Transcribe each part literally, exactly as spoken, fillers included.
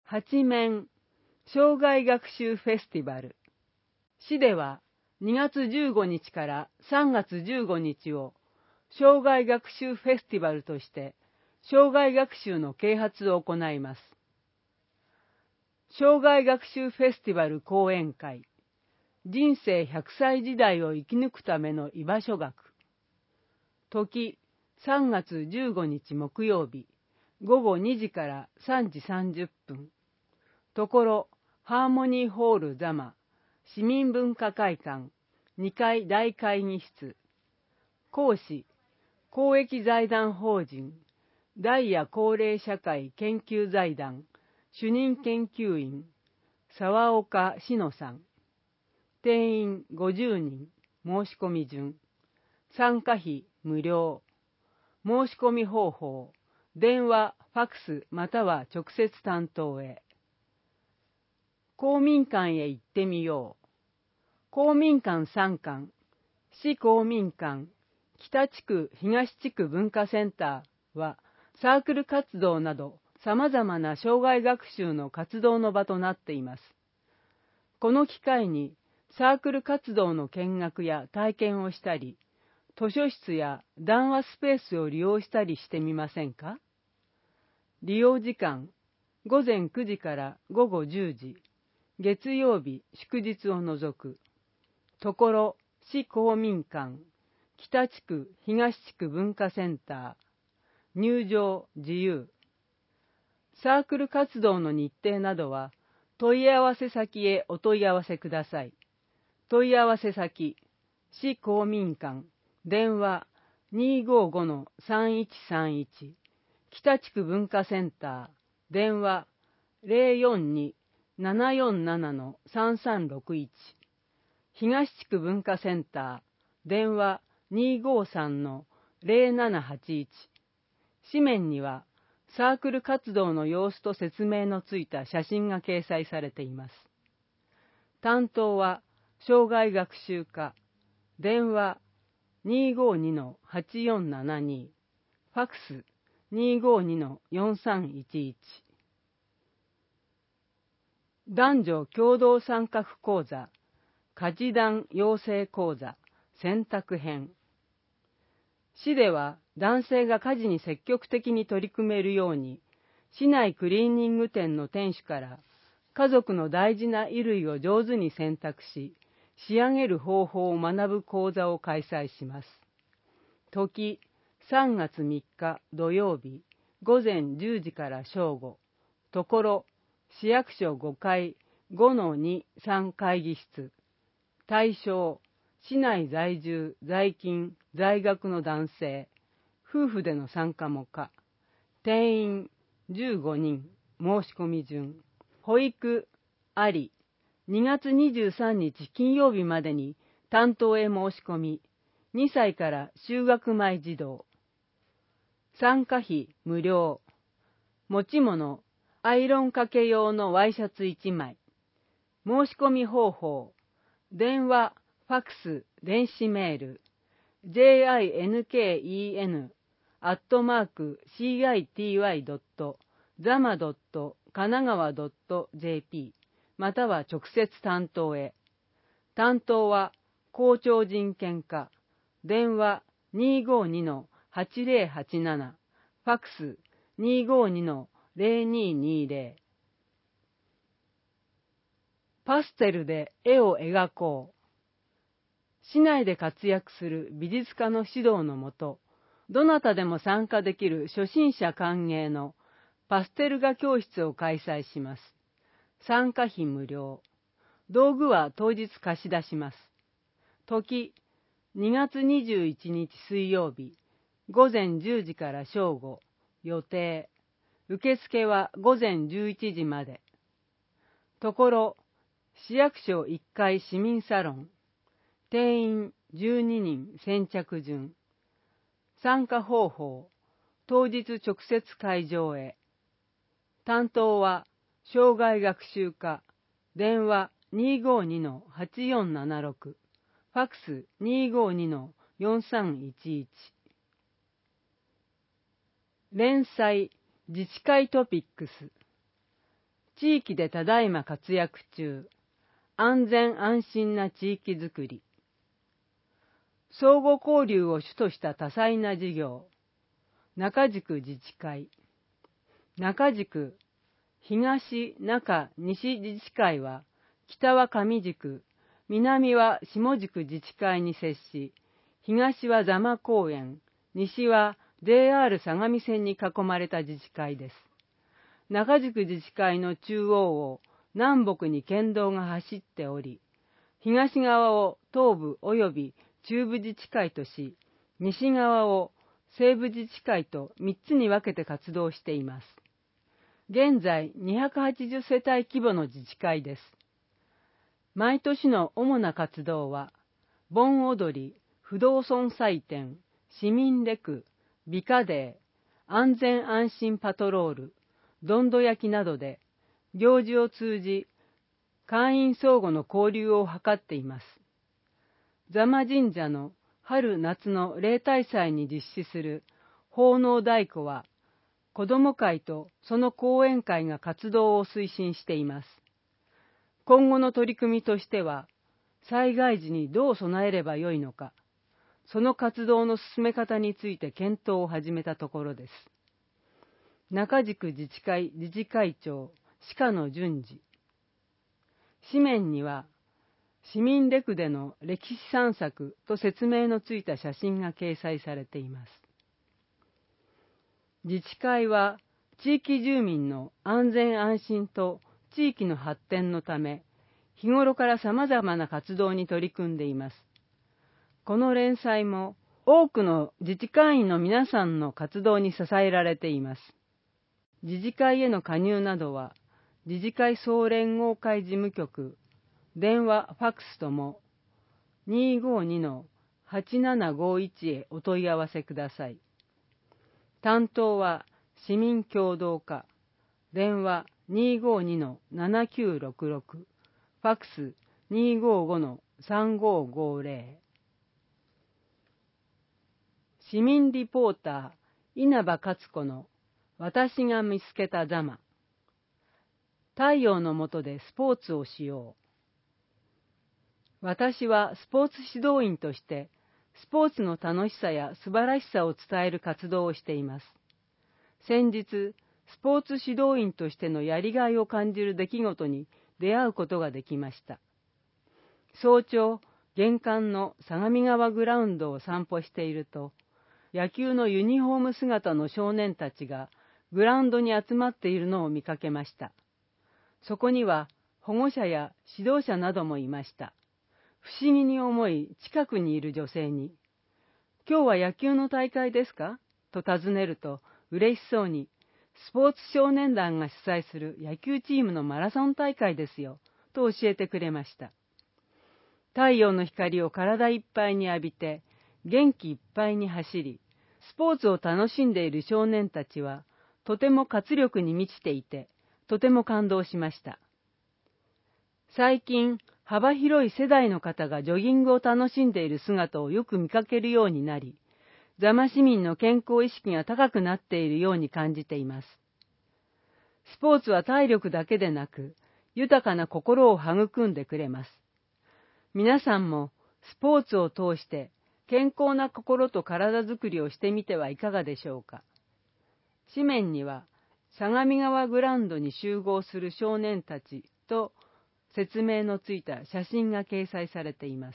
八面障害学習フェスティバル。市ではにがつじゅうごにちからさんがつじゅうごにちを障害学習フェスティバルとして障害学習の啓発を行います。障害学習フェスティバル講演会、人生ひゃくさい時代を生き抜くための居場所学。時、さんがつじゅうごにち木曜日、ごごにじからさんじさんじゅっぷん。ところ、ハーモニーホール座間、市民文化会館、にかい大会議室。講師、公益財団法人、ダイヤ高齢社会研究財団、主任研究員、沢岡志乃さん。定員ごじゅうにん、申し込み順。参加費無料。申し込み方法、電話、ファクスまたは直接担当へ。公民館へ行ってみよう。公民館さんかん、市公民館、北地区東地区文化センターはサークル活動など様々な障害学習の活動の場となっています。この機会にサークル活動の見学や体験をしたり、図書室や談話スペースを利用したりしてみませんか？利用時間、ごぜんくじからごごじゅうじ、月曜日、祝日を除く。ところ、市公民館、北地区東地区文化センター、入場自由。サークル活動の日程などは、問い合わせ先へお問い合わせください。問い合わせ先、市公民館、電話 にーごーごのさんいちさんいち、北地区文化センター、電話 ゼロよんに ななよんななのさんさんろくいち、東地区文化センター、電話 にーごーさんのゼロななはちいち。紙面にはサークル活動の様子と説明のついた写真が掲載されています。担当は障害学習課、電話 にーごーにのはちよんななに、ファクス にーごーにのよんさんいちいち。男女共同参画講座、家事団養成講座、選択編。市では男性が家事に積極的に取り組めるように、市内クリーニング店の店主から家族の大事な衣類を上手に選択し、仕上げる方法を学ぶ講座を開催します。時、さんがつみっか土曜日、ごぜんじゅうじから正午。ところ、市役所ごかい ごのにさん 会議室。対象、市内在住、在勤、在学の男性、夫婦での参加も可。定員じゅうごにん、申し込み順。保育あり、にがつにじゅうさんにち金曜日までに担当へ申し込み、にさいから就学前児童。参加費無料。持ち物、アイロンかけ用のワイシャツいちまい。申し込み方法、電話、ファクス、電子メール、ジンケン アットマーク シーアイティーワイ ドット ザマ ドット 神奈川 ドット ジェーピー または直接担当へ。担当は校長人権課、電話 にーごーにのはちぜろはちなな、ファクス にーごーにのゼロにーにーゼロ。パステルで絵を描こう。市内で活躍する美術家の指導のもと、どなたでも参加できる初心者歓迎のパステル画教室を開催します。参加費無料。道具は当日貸し出します。時、にがつにじゅういちにち水曜日、ごぜんじゅうじから正午。予定。受付はごぜんじゅういちじまで。ところ、市役所いっかい市民サロン。定員じゅうににん先着順。参加方法、当日直接会場へ。担当は障害学習課、電話 にーごーにのはちよんななろく、ファクス にーごーにのよんさんいちいち。連載自治会トピックス。 地域でただいま活躍中、安全安心な地域づくり。相互交流を主とした多彩な事業。中宿自治会。中宿、東、中、西自治会は、北は上宿、南は下宿自治会に接し、東は座間公園、西は ジェイアール 相模線に囲まれた自治会です。中宿自治会の中央を南北に県道が走っており、東側を東部及び中部自治会とし、西側を西部自治会とみっつに分けて活動しています。現在にひゃくはちじゅうせたい規模の自治会です。毎年の主な活動は、盆踊り、不動尊祭典、市民レク、美化デー、安全安心パトロール、どんど焼きなどで、行事を通じ、会員相互の交流を図っています。座間神社の春夏の例大祭に実施する奉納太鼓は、子ども会とその講演会が活動を推進しています。今後の取り組みとしては、災害時にどう備えればよいのか、その活動の進め方について検討を始めたところです。中宿自治会理事会長、鹿野淳二。紙面には、市民レクでの歴史散策と説明のついた写真が掲載されています。自治会は、地域住民の安全安心と地域の発展のため、日頃から様々な活動に取り組んでいます。この連載も多くの自治会員の皆さんの活動に支えられています。自治会への加入などは、自治会総連合会事務局、電話、ファックスとも にーごーにのはちななごいち へお問い合わせください。担当は市民協働課、電話 にーごーにのななきゅうろくろく、ファックス にーごーごのさんごーごーぜろ。市民リポーター、稲葉勝子の私が見つけた座間。太陽の下でスポーツをしよう。私はスポーツ指導員として、スポーツの楽しさや素晴らしさを伝える活動をしています。先日、スポーツ指導員としてのやりがいを感じる出来事に出会うことができました。早朝、玄関の相模川グラウンドを散歩していると、野球のユニフォーム姿の少年たちがグラウンドに集まっているのを見かけました。そこには保護者や指導者などもいました。不思議に思い近くにいる女性に、今日は野球の大会ですかと尋ねると嬉しそうに、スポーツ少年団が主催する野球チームのマラソン大会ですよ、と教えてくれました。太陽の光を体いっぱいに浴びて、元気いっぱいに走り、スポーツを楽しんでいる少年たちは、とても活力に満ちていて、とても感動しました。最近、幅広い世代の方がジョギングを楽しんでいる姿をよく見かけるようになり、座間市民の健康意識が高くなっているように感じています。スポーツは体力だけでなく、豊かな心を育んでくれます。皆さんもスポーツを通して健康な心と体づくりをしてみてはいかがでしょうか。紙面には、相模川グラウンドに集合する少年たちと説明のついた写真が掲載されています。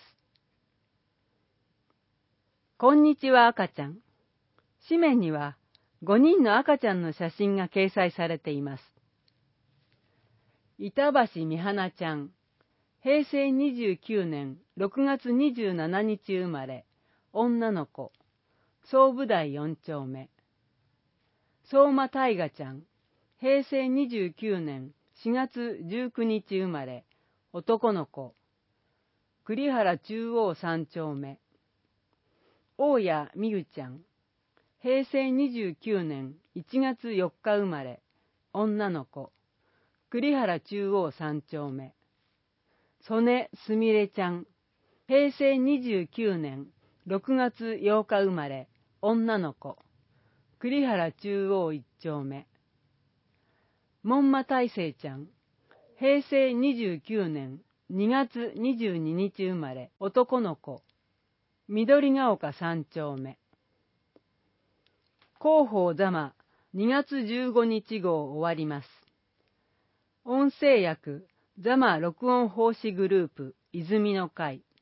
こんにちは赤ちゃん。紙面にはごにんの赤ちゃんの写真が掲載されています。板橋美花ちゃん、へいせいにじゅうきゅうねんろくがつにじゅうしちにち生まれ、女の子、総武台よんちょうめ。相馬大河ちゃん、へいせいにじゅうきゅうねんしがつじゅうくにち生まれ、男の子、栗原中央さんちょうめ。大谷美優ちゃん、へいせいにじゅうきゅうねんいちがつよっか生まれ、女の子、栗原中央さんちょうめ。曽根すみれちゃん、へいせいにじゅうきゅうねんろくがつようか生まれ、女の子、栗原中央いっちょうめ。 門馬大成ちゃん、へいせいにじゅうきゅうねんにがつにじゅうににち生まれ、男の子。緑ヶ丘三丁目。広報座間にがつじゅうごにち号終わります。音声訳座間録音奉仕グループ泉の会。